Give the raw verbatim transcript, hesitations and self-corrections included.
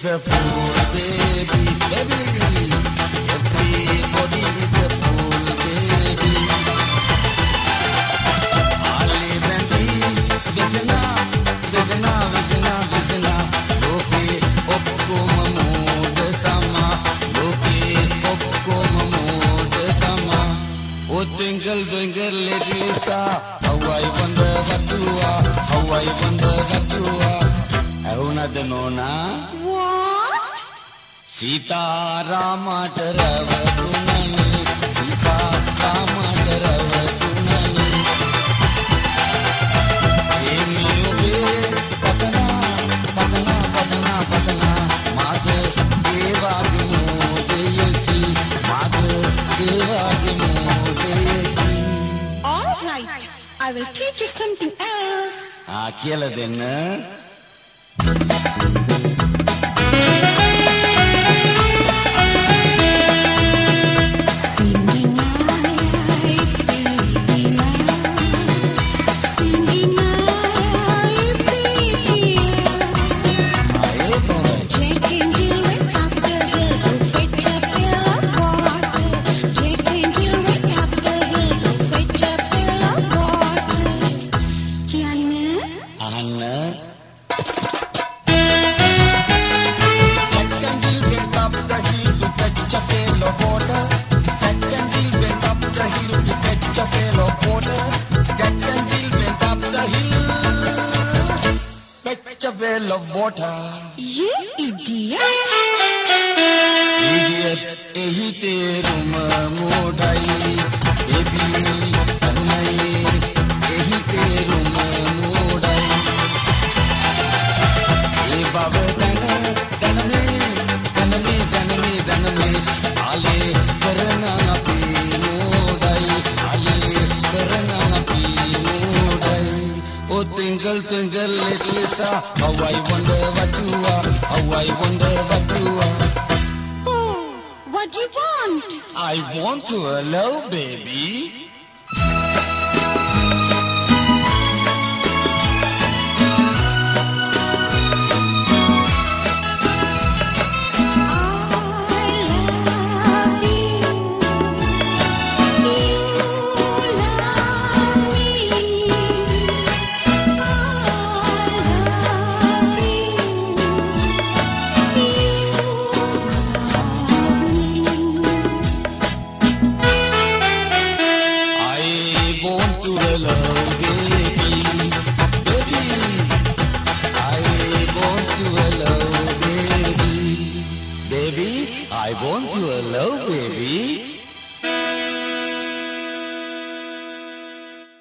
a fool, baby, baby. Everybody is a fool, baby. Ali Bambi, Vizna, Vizna, Vizna, Vizna. Loki, Opko Mahmood Sama. Loki, Opko Mahmood Sama. Oh, twinkle, twinkle, little star. How I wonder what you are. How I wonder what you are. Ahuna Denona. What? Sita Rama Tarava Tunani. Sita Rama Tarava Tunani. Emi Ube Patana, Patana, Patana, Patana. Mata Deva Gimodeyaki. Mata Deva Gimodeyaki. All right. I will teach you something else. Ah, kela denna. Fetch a pail of water. You idiot! Idiot, ehi terum modai. Baby, tanai, ehi terum modai. E baba tana, taname, taname, taname, taname. Ale karna pi modai, ale karna pi modai. Oh, twinkle, twinkle, little star, how I wonder what you are, how I wonder what you are. Oh, what do you want? I want to hello, baby.